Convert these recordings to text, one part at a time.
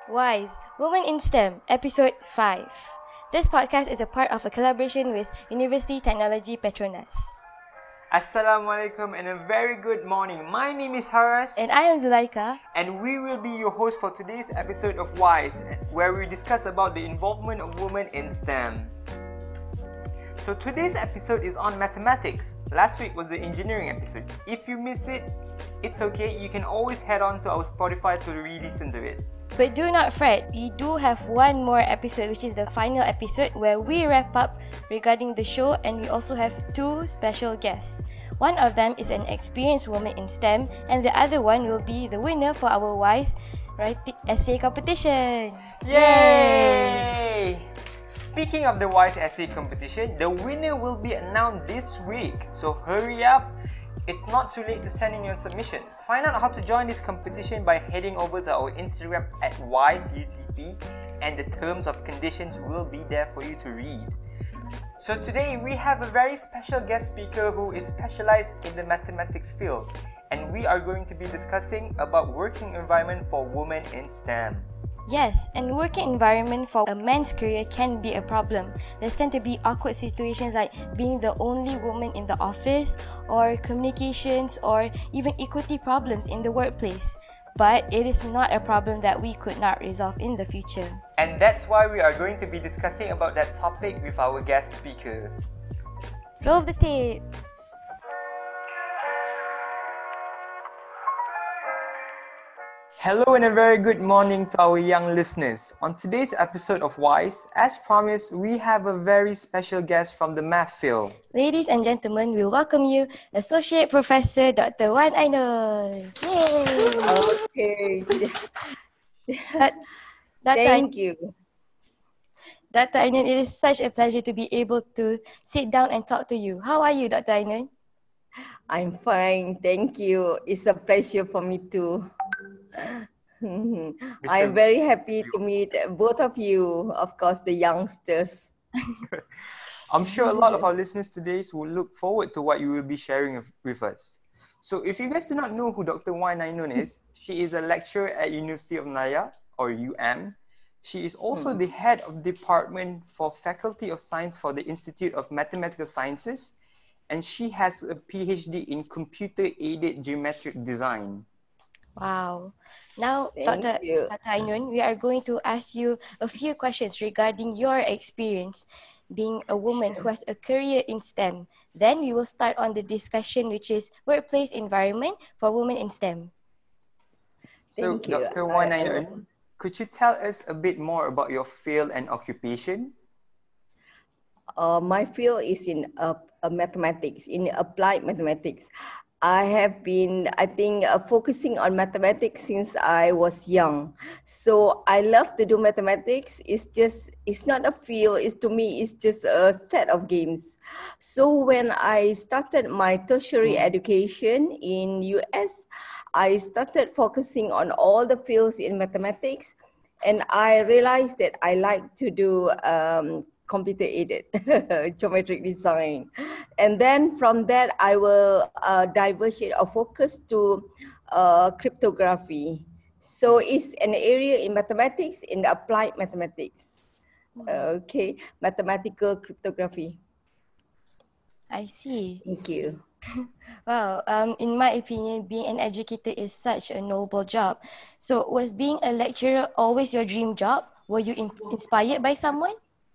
WISE, Women in STEM, Episode 5. This podcast is a part of a collaboration with University Technology Petronas. Assalamualaikum and a very good morning. My name is Haras. And I am Zulaika. And we will be your host for today's episode of WISE, where we discuss about the involvement of women in STEM. So today's episode is on mathematics. Last week was the engineering episode. If you missed it, it's okay. You can always head on to our Spotify to re-listen to it. But do not fret, we do have one more episode, which is the final episode where we wrap up regarding the show, and we also have two special guests. One of them is an experienced woman in STEM, and the other one will be the winner for our WISE writing essay competition. Yay! Speaking of the WISE essay competition, the winner will be announced this week. So hurry up! It's not too late to send in your submission. Find out how to join this competition by heading over to our Instagram at WISEUTP, and the terms of conditions will be there for you to read. So today we have a very special guest speaker who is specialized in the mathematics field, and we are going to be discussing about working environment for women in STEM. Yes, and working environment for a man's career can be a problem. There tend to be awkward situations like being the only woman in the office, or communications, or even equity problems in the workplace. But it is not a problem that we could not resolve in the future. And that's why we are going to be discussing about that topic with our guest speaker. Roll the tape! Hello and a very good morning to our young listeners. On today's episode of WISE, as promised, we have a very special guest from the math field. Ladies and gentlemen, we welcome you, Associate Professor Dr. Wan Ainul. Okay. Thank you. Dr. Ainul, it is such a pleasure to be able to sit down and talk to you. How are you, Dr. Ainul? I'm fine. Thank you. It's a pleasure for me too. I'm very happy to meet both of you, of course, the youngsters. I'm sure a lot of our listeners today will look forward to what you will be sharing with us. So if you guys do not know who Dr. Wan Ainul is, she is a lecturer at University of Malaya, or UM. She is also the head of the Department for Faculty of Science for the Institute of Mathematical Sciences, and she has a PhD in Computer-Aided Geometric Design. Wow. Now, Dr. Ainul, we are going to ask you a few questions regarding your experience being a woman who has a career in STEM. Then we will start on the discussion, which is workplace environment for women in STEM. So, Dr. Wan Ainul, could you tell us a bit more about your field and occupation? My field is in mathematics, in applied mathematics. I have been, focusing on mathematics since I was young. So I love to do mathematics. It's not a field. To me, it's just a set of games. So when I started my tertiary education in US, I started focusing on all the fields in mathematics. And I realized that I like to do computer-aided geometric design. And then from that, I will diverge it or focus to cryptography. So it's an area in mathematics, in the applied mathematics. Okay, mathematical cryptography. I see. Thank you. Well, in my opinion, being an educator is such a noble job. So was being a lecturer always your dream job? Were you inspired by someone?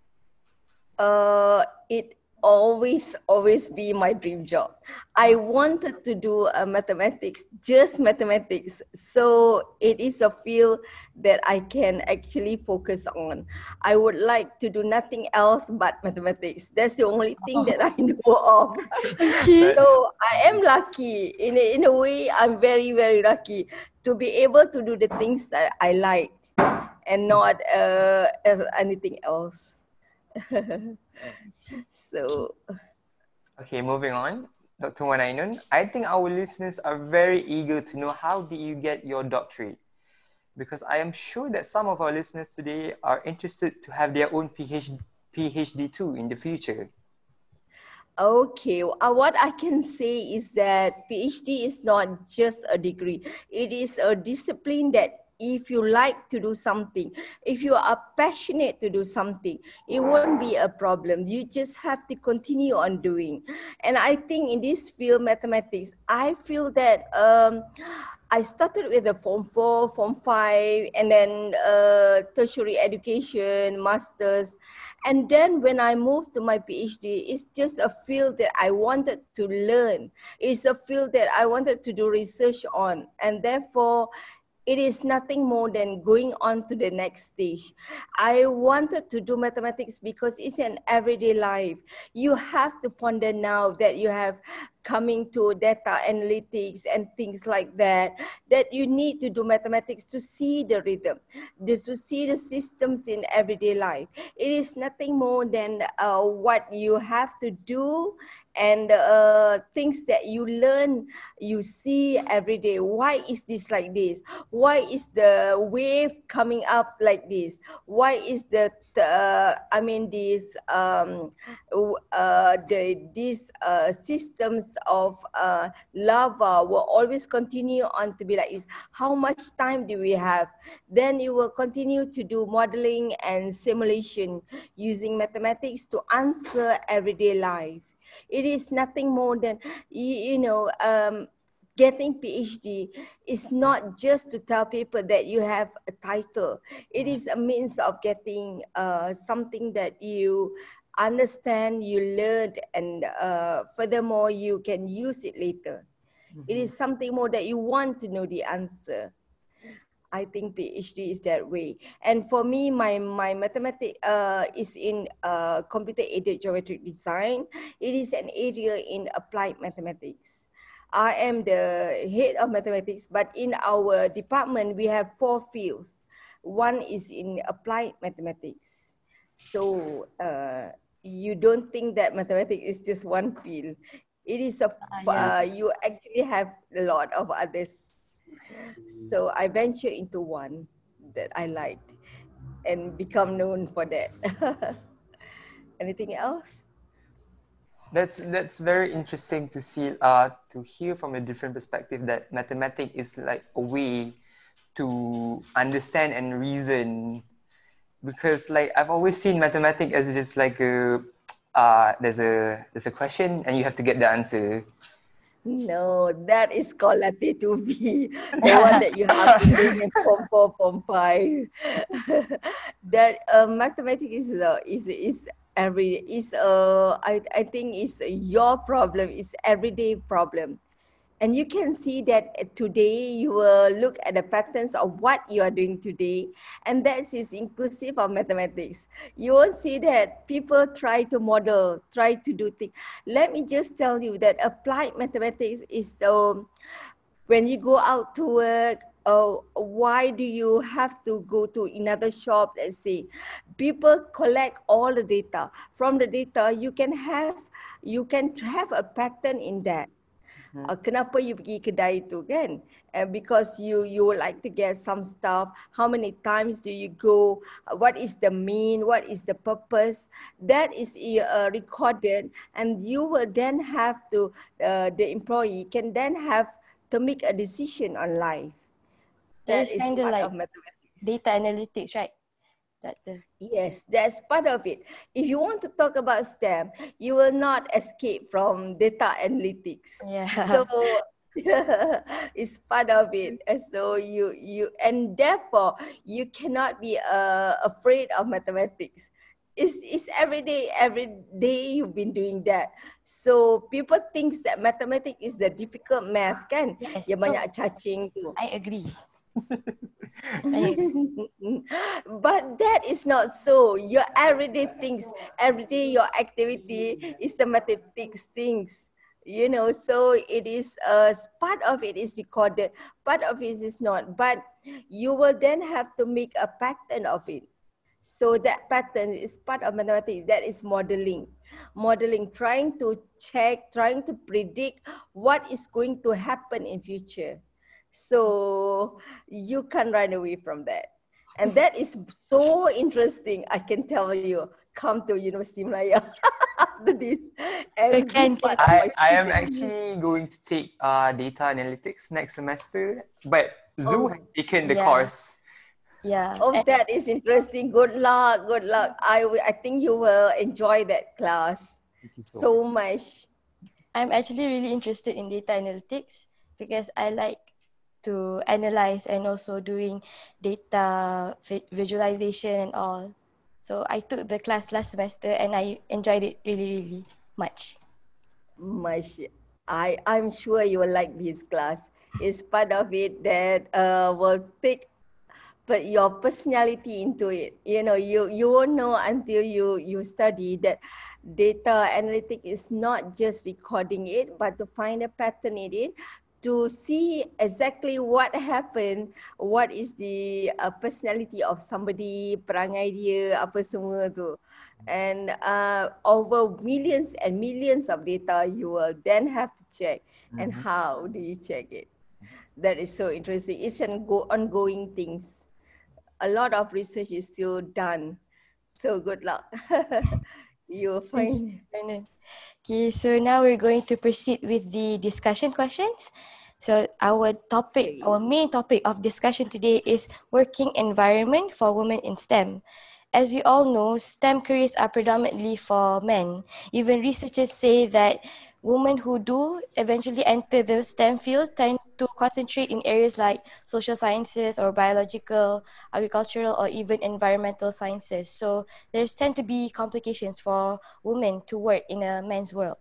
It always be my dream job. I wanted to do mathematics, just mathematics. So it is a field that I can actually focus on. I would like to do nothing else but mathematics. That's the only thing that I know of. So I am lucky. In a way, I'm very, very lucky to be able to do the things that I like and not as anything else. Okay, moving on. Dr. Wan Ainul, I think our listeners are very eager to know how did you get your doctorate? Because I am sure that some of our listeners today are interested to have their own PhD too in the future. Okay, what I can say is that PhD is not just a degree. It is a discipline that if you like to do something, if you are passionate to do something, it won't be a problem. You just have to continue on doing. And I think in this field, mathematics, I feel that I started with the Form 4, Form 5, and then tertiary education, masters. And then when I moved to my PhD, it's just a field that I wanted to learn. It's a field that I wanted to do research on. And therefore, it is nothing more than going on to the next stage. I wanted to do mathematics because it's an everyday life. You have to ponder now that you have coming to data analytics and things like that, that you need to do mathematics to see the rhythm, to see the systems in everyday life. It is nothing more than what you have to do and things that you learn, you see every day. Why is this like this? Why is the wave coming up like this? Why is these systems of lava will always continue on to be like this? How much time do we have? Then you will continue to do modeling and simulation using mathematics to answer everyday life. It is nothing more than, getting PhD is not just to tell people that you have a title. It is a means of getting something that you understand, you learned, and furthermore, you can use it later. It is something more that you want to know the answer. I think PhD is that way. And for me, my mathematics is in computer-aided geometric design. It is an area in applied mathematics. I am the head of mathematics, but in our department, we have 4 fields. One is in applied mathematics. So you don't think that mathematics is just one field. It is you actually have a lot of others. So I ventured into one that I liked and become known for that. Anything else? That's very interesting to see, to hear from a different perspective that mathematics is like a way to understand and reason, because like I've always seen mathematics as just like there's a question and you have to get the answer. No, that is called Latte 2B, the one that you have been doing in Form 4, Form 5. That mathematics I think is your problem, is everyday problem. And you can see that today you will look at the patterns of what you are doing today, and that is inclusive of mathematics. You will see that people try to model, try to do things. Let me just tell you that applied mathematics is when you go out to work, why do you have to go to another shop? Let's say people collect all the data. From the data, you can have a pattern in that. Kenapa you pergi kedai tu kan? Because you would like to get some stuff. How many times do you go? What is the mean? What is the purpose? That is recorded, and you will then have to, the employee can then have to make a decision on life. That is That is kind of part like of mathematics. data analytics, right? Yes, that's part of it. If you want to talk about STEM, you will not escape from data analytics. Yeah. So it's part of it. And so and therefore you cannot be afraid of mathematics. It's every day you've been doing that. So people think that mathematics is the difficult math kan? Yes, Yang banyak cacing tu. I agree. But that is not so. Your everyday things, everyday your activity is the mathematics things. You know, so it is part of it is recorded, part of it is not. But you will then have to make a pattern of it. So that pattern is part of mathematics. That is modeling. Modeling, trying to check, trying to predict what is going to happen in future. So you can't run away from that. And that is so interesting. I can tell you, come to University Malaya after this. And I am actually going to take data analytics next semester, but Zoo Oh, has taken the Yeah, course. yeah. oh, And that is interesting. Good luck. Good luck. I think you will enjoy that class Thank you so much. so much. I'm actually really interested in data analytics because I like to analyze and also doing data visualization and all. So I took the class last semester and I enjoyed it really, really much. Much. I'm sure you will like this class. It's part of it that will take but your personality into it. You won't know until you study that data analytic is not just recording it, but to find a pattern in it, to see exactly what happened, what is the personality of somebody, perangai dia, apa semua tu. And over millions and millions of data, you will then have to check. And Mhm. how do you check it? That is so interesting. It's an ongoing things. A lot of research is still done. So good luck. You'll Thank you, find. Anan. Okay, so now we're going to proceed with the discussion questions. So our Okay. main topic of discussion today is working environment for women in STEM. As we all know, STEM careers are predominantly for men. Even researchers say that women who do eventually enter the STEM field tend to concentrate in areas like social sciences or biological, agricultural, or even environmental sciences. So there's tend to be complications for women to work in a men's world.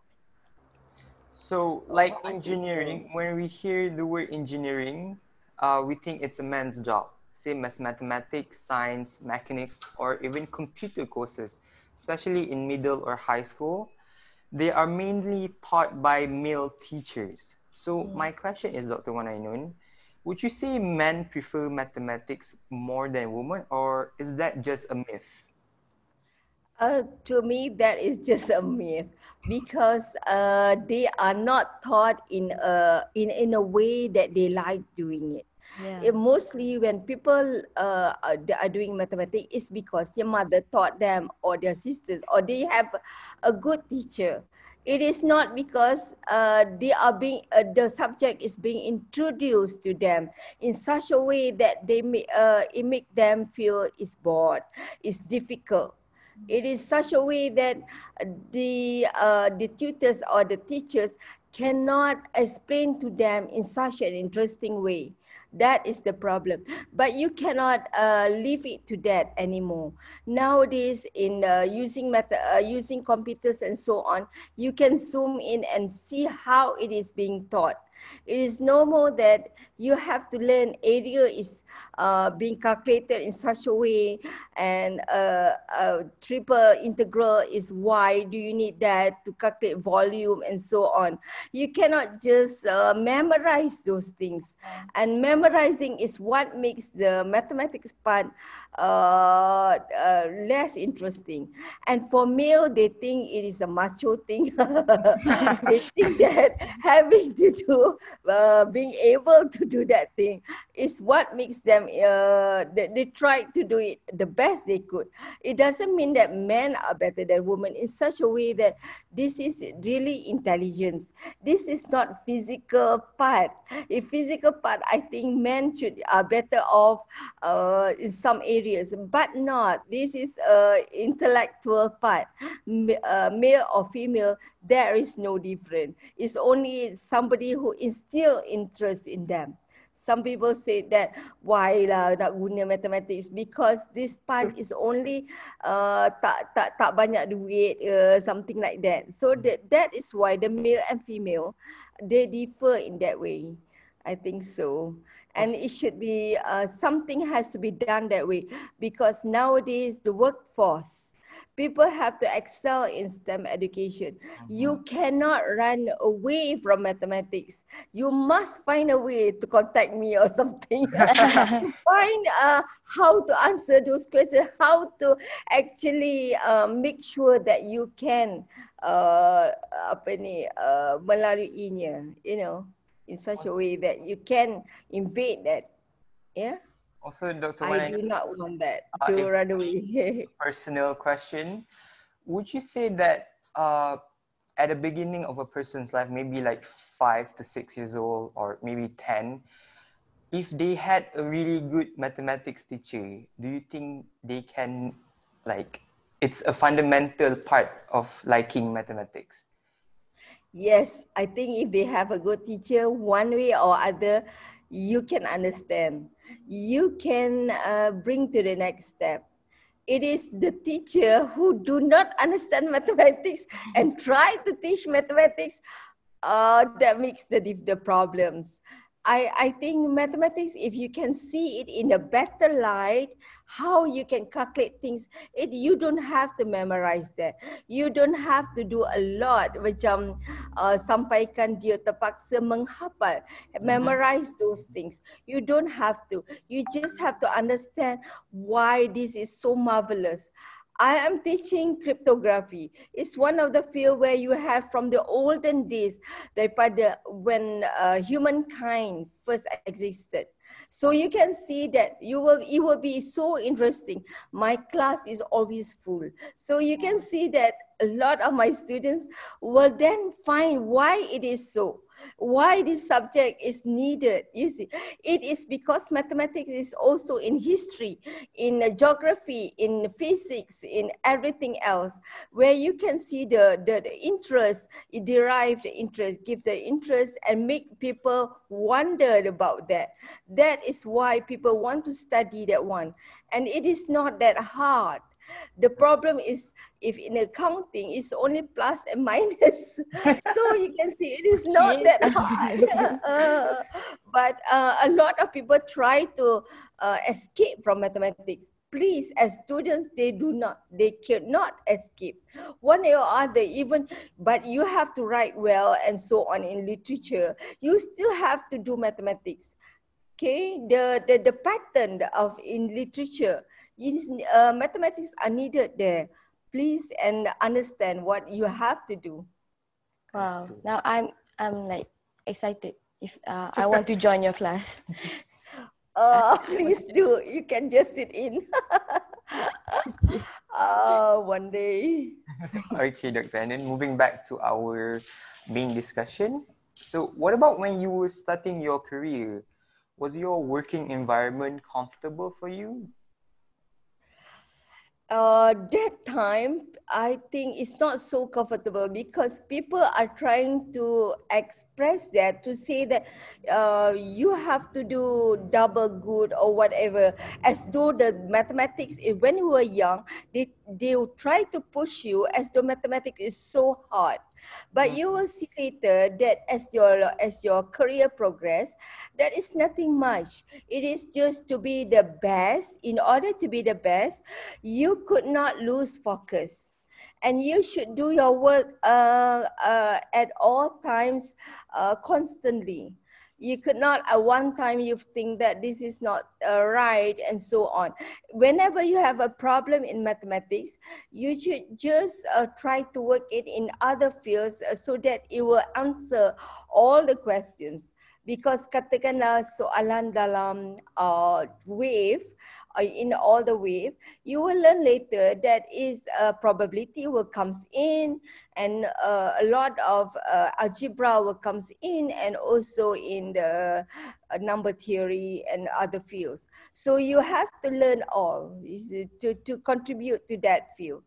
So, Oh, like I think so. engineering, when we hear the word engineering, we think it's a man's job, same as mathematics, science, mechanics, or even computer courses, especially in middle or high school. They are mainly taught by male teachers. So, Mm. my question is, Dr. Wanainun, would you say men prefer mathematics more than women, or is that just a myth? To me, that is just a myth because they are not taught in a way that they like doing it. Yeah. Mostly when people are doing mathematics, it's because their mother taught them or their sisters or they have a good teacher. It is not because the subject is being introduced to them in such a way that it make them feel is bored, is difficult. It is such a way that the tutors or the teachers cannot explain to them in such an interesting way. That is the problem. But you cannot leave it to that anymore. Nowadays, in using computers and so on, you can zoom in and see how it is being taught. It is no more that you have to learn area is being calculated in such a way, and a triple integral is why do you need that to calculate volume and so on. You cannot just memorize those things, and memorizing is what makes the mathematics part less interesting. And for male, they think it is a macho thing. They think that having to do, being able to do that thing is what makes them, they try to do it the best they could. It doesn't mean that men are better than women in such a way that this is really intelligence. This is not physical part. In physical part, I think men should are better off in some areas, but not. This is intellectual part. Male or female, there is no difference. It's only somebody who instill interest in them. Some people say that why lah nak guna mathematics, because this part is only tak banyak duit, something like that. So that is why the male and female, they differ in that way. I think so. And it should be something has to be done that way, because nowadays the workforce, people have to excel in STEM education. You cannot run away from mathematics. You must find a way to contact me or something to find how to answer those questions, how to actually make sure that you can melaluinya, in such a way that you can invade that. Yeah, Also, Dr. I do Wanainun, not want that to if run away. personal question, would you say that at the beginning of a person's life, maybe like 5 to 6 years old, or maybe 10, if they had a really good mathematics teacher, do you think they can, like, it's a fundamental part of liking mathematics? Yes, I think if they have a good teacher, one way or other, you can understand. You can bring to the next step. It is the teacher who do not understand mathematics and try to teach mathematics that makes the problems. I think mathematics, if you can see it in a better light, how you can calculate things, you don't have to memorize that. You don't have to do a lot macam sampaikan dia terpaksa menghafal, memorize those things. You don't have to. You just have to understand why this is so marvelous. I am teaching cryptography. It's one of the field where you have from the olden days, daripada when humankind first existed. So you can see that it will be so interesting. My class is always full. So you can see that a lot of my students will then find why it is so. Why this subject is needed. You see, it is because mathematics is also in history, in geography, in physics, in everything else, where you can see the interest, derived interest, give the interest and make people wonder about that. That is why people want to study that one. And it is not that hard. The problem is if in accounting it's only plus and minus. So you can see it is not that hard. But a lot of people try to escape from mathematics. Please, as students, they cannot escape. One way or other, even, but you have to write well and so on in literature. You still have to do mathematics. Okay, the pattern of in literature, mathematics are needed there. Please and understand what you have to do. Wow. Now I'm like excited if I want to join your class. Please do. You can just sit in. One day. Okay, Dr. And then moving back to our main discussion. So what about when you were starting your career? Was your working environment comfortable for you? That time, I think it's not so comfortable because people are trying to express that, to say that you have to do double good or whatever, as though the mathematics, when you were young, they will try to push you as though mathematics is so hard. But you will see later that as your career progress, that is nothing much. It is just to be the best. In order to be the best, you could not lose focus. And you should do your work at all times, constantly. You could not at one time you think that this is not right and so on. Whenever you have a problem in mathematics, you should just try to work it in other fields so that it will answer all the questions. Because katakanlah soalan dalam wave, in all the wave, you will learn later that is probability will comes in, and a lot of algebra will comes in, and also in the number theory and other fields. So you have to learn all to contribute to that field.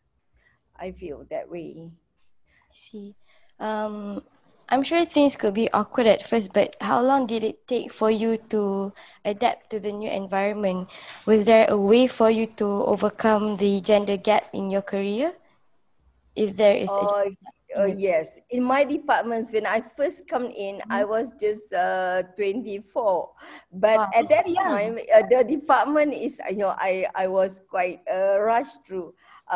I feel that way. See, I'm sure things could be awkward at first, but how long did it take for you to adapt to the new environment? Was there a way for you to overcome the gender gap in your career? If there is a gender gap. Yes, in my departments, when I first come in, I was just 24. But Wow, at so that young. time, the department is, I was quite rushed through.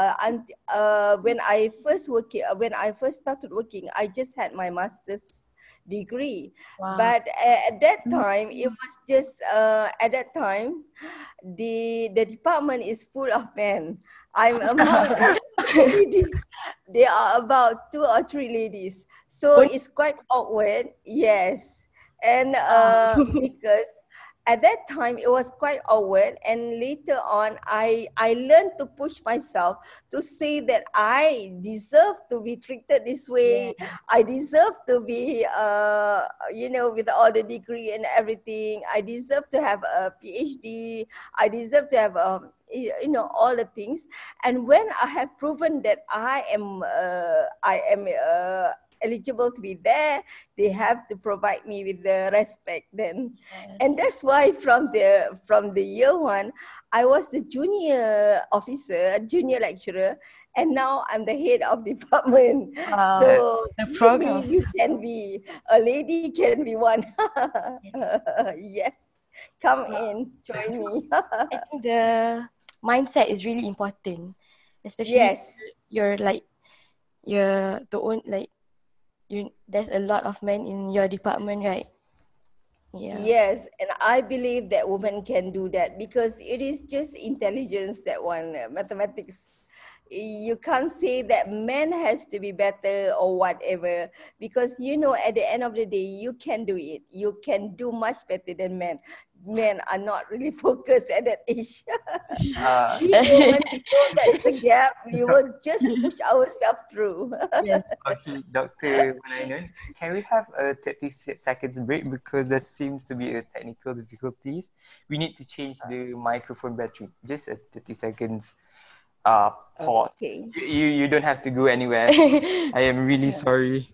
When I first started working, I just had my master's degree. Wow. But at that time, it was just at that time, the department is full of men. I'm among ladies. There are about 2 or 3 ladies, so it's quite awkward. Yes, and because at that time it was quite awkward, and later on I learned to push myself to say that I deserve to be treated this way. I deserve to be with all the degree and everything. I deserve to have a PhD. I deserve to have all the things. And when I have proven that I am eligible to be there, they have to provide me with the respect then. And that's why from the year one, I was the junior officer, junior lecturer, and now I'm the head of department. Wow. So The progress. maybe you can be a lady, can be one. Yes, come in, join me. I think the mindset is really important, especially Yes. you're the own there's a lot of men in your department, right? Yeah. Yes, and I believe that women can do that because it is just intelligence that one, mathematics. You can't say that men has to be better or whatever, because at the end of the day you can do it. You can do much better than men. Men are not really focused at that age. We women, we know that is a gap. We will just push ourselves through. Yes. Okay, Dr. Malainan, can we have a 30 seconds break because there seems to be a technical difficulties? We need to change the microphone battery. Just a 30 seconds pause. Okay. You don't have to go anywhere. I am really sorry.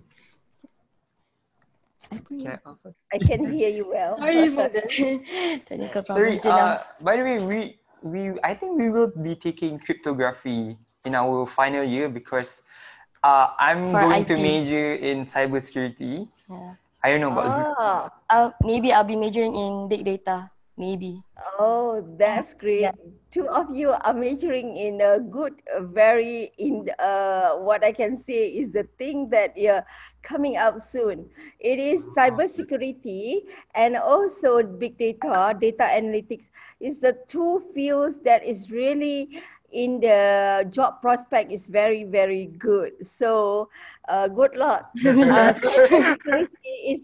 Can I also? I can hear you well. Sorry for the technical Sorry. problems, Jenna. By the way, I think we will be taking cryptography in our final year because I'm For going to IT. major in cybersecurity. Yeah. I don't know about Maybe I'll be majoring in big data. Maybe. Oh, that's great. Yeah. Two of you are majoring in a good, very in what I can say is the thing that you're coming up soon. It is cybersecurity and also big data, data analytics is the two fields that is really in the job prospect is very, very good. So good luck. Cybersecurity is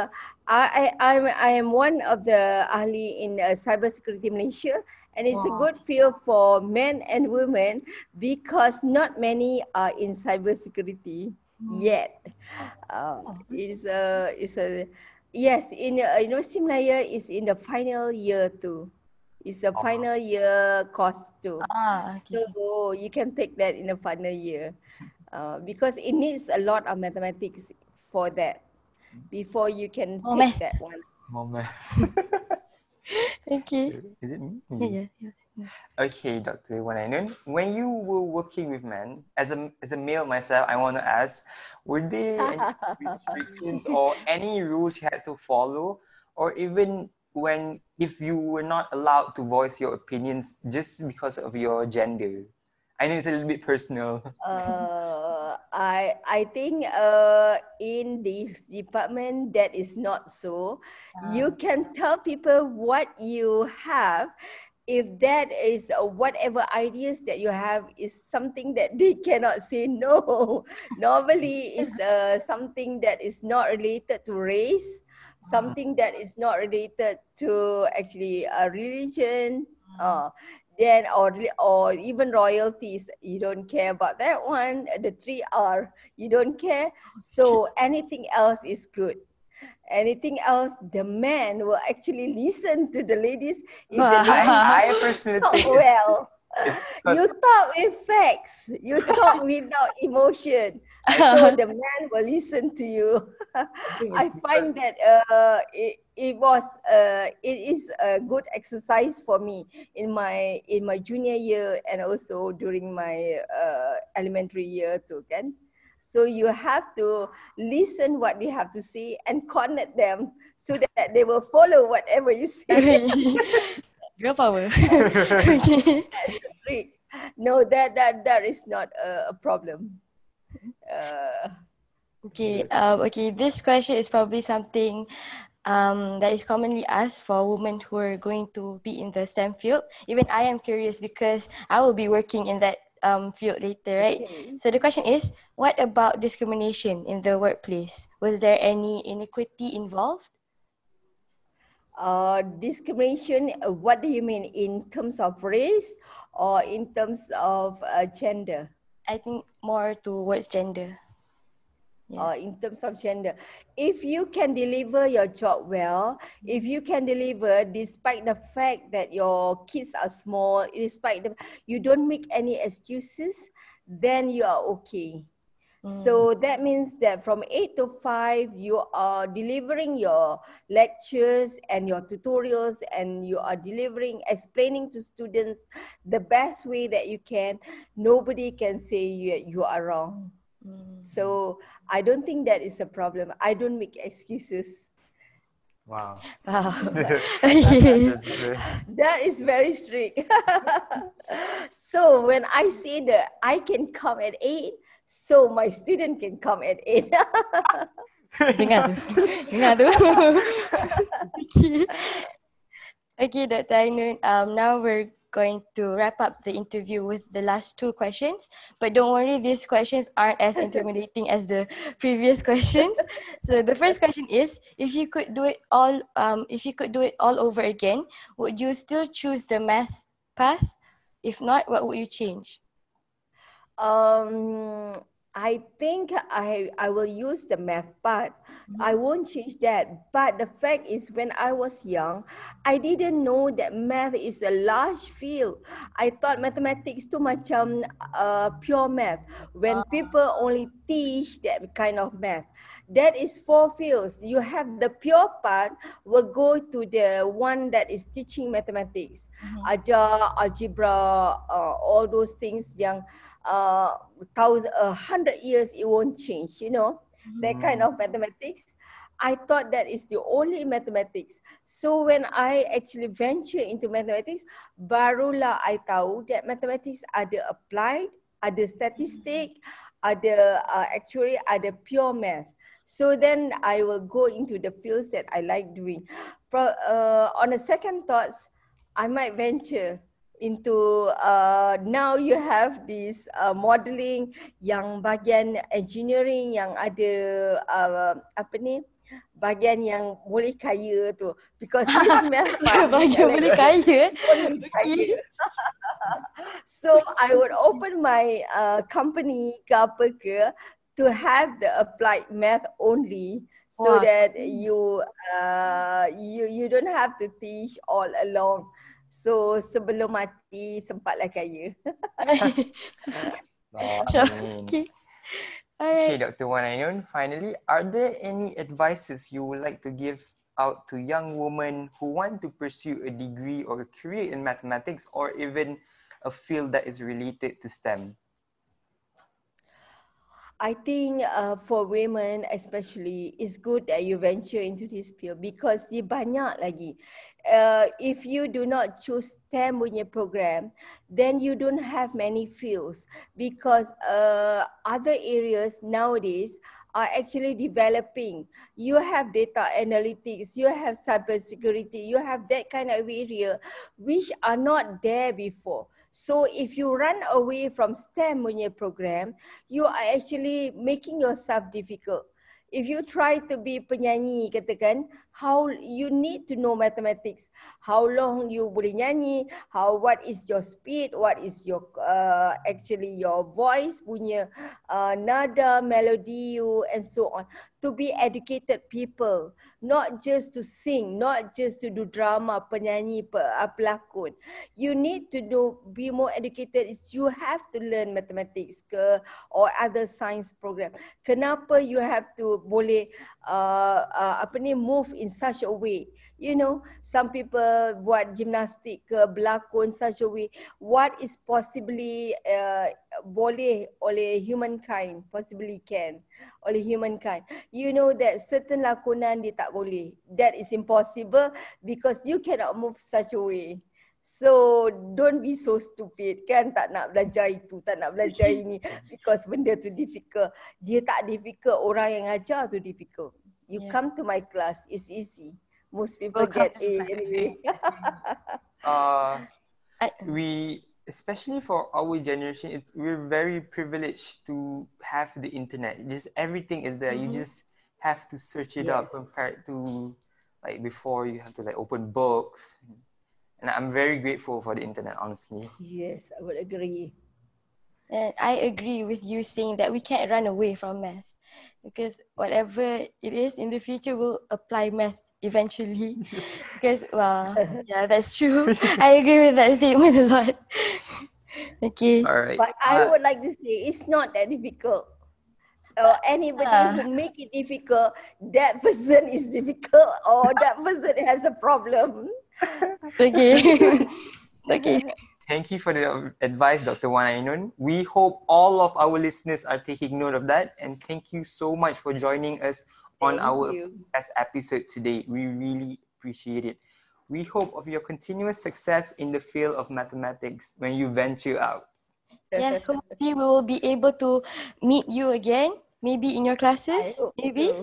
I am one of the ahli in cybersecurity Malaysia, and it's a good field for men and women because not many are in cybersecurity yet. It's a yes, in University Malaya is in the final year too. It's the final year course too. Okay. So you can take that in the final year because it needs a lot of mathematics for that before you can take math. that one. Moment. Okay. Is it me? Yeah. Okay, Dr. Wanainen, when you were working with men, as a male myself, I want to ask, were there any restrictions or any rules you had to follow, or even if you were not allowed to voice your opinions just because of your gender? I know it's a little bit personal. I think in this department that is not so. You can tell people what you have. If that is whatever ideas that you have is something that they cannot say no. Normally is something that is not related to race, something that is not related to actually a religion. Then or even royalties, you don't care about that one. The 3R, you don't care. So anything else is good. Anything else, the man will actually listen to the ladies if the ladies I personally talk think well. You talk with facts. You talk without emotion. So the man will listen to you. I find that it is a good exercise for me in my junior year and also during my elementary year too, kan? So you have to listen what they have to say and connect them so that they will follow whatever you say. Girl power. No, that is not a problem. Okay. This question is probably something that is commonly asked for women who are going to be in the STEM field. Even I am curious because I will be working in that field later, right? Okay. So the question is, what about discrimination in the workplace? Was there any inequity involved? Discrimination, what do you mean? In terms of race or in terms of gender? I think more towards gender. Yeah. In terms of gender. If you can deliver your job well, if you can deliver despite the fact that your kids are small, despite you don't make any excuses, then you are okay. So that means that from 8 to 5, you are delivering your lectures and your tutorials, and you are explaining to students the best way that you can. Nobody can say you are wrong. So I don't think that is a problem. I don't make excuses. Wow. Wow. That's good. That is very strict. So when I say that I can come at 8, so my student can come at 8. Dengar tu. Dengar tu. Okay. Okay, Dr. Ainun, now we're going to wrap up the interview with the last 2 questions. But don't worry, these questions aren't as intimidating as the previous questions. So the first question is, if you could do it all over again, would you still choose the math path? If not, what would you change? I think I will use the math part. I won't change that. But the fact is, when I was young, I didn't know that math is a large field. I thought mathematics too macam pure math. When people only teach that kind of math, that is 4 fields. You have the pure part will go to the one that is teaching mathematics, algebra, all those things yang 100 years it won't change, that kind of mathematics. I thought that is the only mathematics. So when I actually venture into mathematics, barulah I tahu that mathematics ada applied, ada statistic, ada actually ada pure math. So then I will go into the fields that I like doing. On a second thoughts, I might venture into now you have this modeling yang bahagian engineering yang ada apa ni, bahagian yang boleh kaya tu, because this math part Bahagian boleh kaya. kaya. So I would open my company ke apa ke to have the applied math only, so that you don't have to teach all along. So sebelum mati sempatlah kaya. Sure. Amin. Okay. Okay, Alright. Dr. Wan Ainun, finally, are there any advices you would like to give out to young women who want to pursue a degree or a career in mathematics, or even a field that is related to STEM? I think for women especially, it's good that you venture into this field because dia banyak lagi. If you do not choose STEM punya program, then you don't have many fields, because other areas nowadays are actually developing. You have data analytics, you have cybersecurity, you have that kind of area which are not there before. So if you run away from STEM punya program, you are actually making yourself difficult. If you try to be penyanyi, katakan, how you need to know mathematics. How long you boleh nyanyi, what is your speed, what is your actually your voice punya nada, melody, and so on. To be educated people, not just to sing, not just to do drama, penyanyi, pelakon. You need to be more educated. You have to learn mathematics or other science program. Kenapa you have to boleh move in such a way? Some people buat gimnastik ke, berlakon such a way. What is possibly boleh oleh humankind, possibly can oleh humankind. You know that certain lakonan dia tak boleh. That is impossible because you cannot move such a way. So don't be so stupid, kan, tak nak belajar itu, tak nak belajar ini because benda tu difficult. Dia tak difficult, orang yang ajar tu difficult. You come to my class, it's easy. Most people get A anyway. We, especially for our generation, we're very privileged to have the internet. Just everything is there. You just have to search it up compared to Like before, you have to like open books. And I'm very grateful for the internet, honestly. Yes, I would agree. And I agree with you saying that we can't run away from math because whatever it is in the future, we'll apply math eventually. Because, well, yeah, that's true. I agree with that statement a lot. Okay. All right. But I would like to say it's not that difficult. Or anybody who make it difficult, that person is difficult or that person has a problem. Okay. Okay. Thank you for the advice, Dr. Wan Ainun. We hope all of our listeners are taking note of that. And thank you so much for joining us on our episode today. We really appreciate it. We hope of your continuous success in the field of mathematics when you venture out. Yes, hopefully we will be able to meet you again, maybe in your classes, maybe.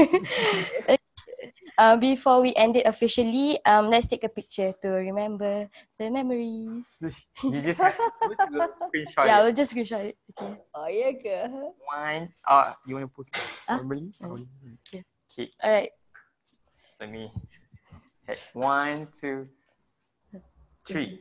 Before we end it officially, let's take a picture to remember the memories. You just have to post a little screenshot. Yeah, we'll just screenshot it. Okay. Oh, yeah, ke? One. You want to post it verbally? Yeah. Okay. All right. Let me. 1, 2, 3.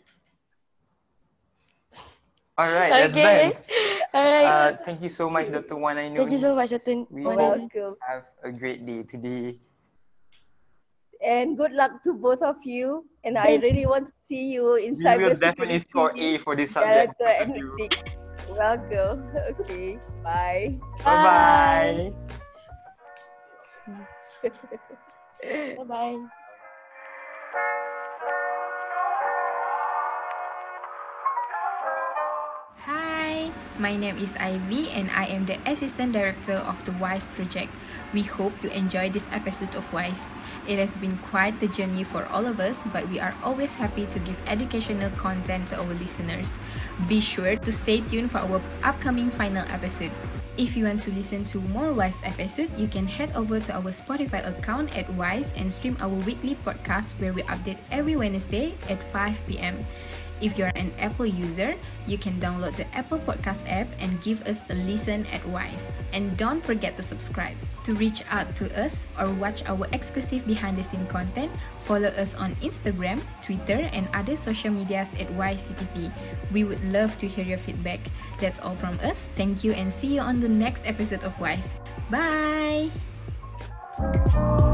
All right, that's done. All right. Thank you so much, Dr. Wan Ainun. Thank you so much, Dr. Wan Ainun. Have a great day today. And good luck to both of you. And I really want to see you in cybersecurity. We will definitely score A for this subject. Welcome. Okay. Bye. Bye-bye. Bye-bye. Hi, my name is Ivy and I am the Assistant Director of the WISE project. We hope you enjoy this episode of WISE. It has been quite the journey for all of us, but we are always happy to give educational content to our listeners. Be sure to stay tuned for our upcoming final episode. If you want to listen to more WISE episodes, you can head over to our Spotify account at WISE and stream our weekly podcast where we update every Wednesday at 5 p.m. If you're an Apple user, you can download the Apple Podcast app and give us a listen at WISE. And don't forget to subscribe. To reach out to us or watch our exclusive behind-the-scene content, follow us on Instagram, Twitter, and other social medias at WISE-CTP. We would love to hear your feedback. That's all from us. Thank you and see you on the next episode of WISE. Bye!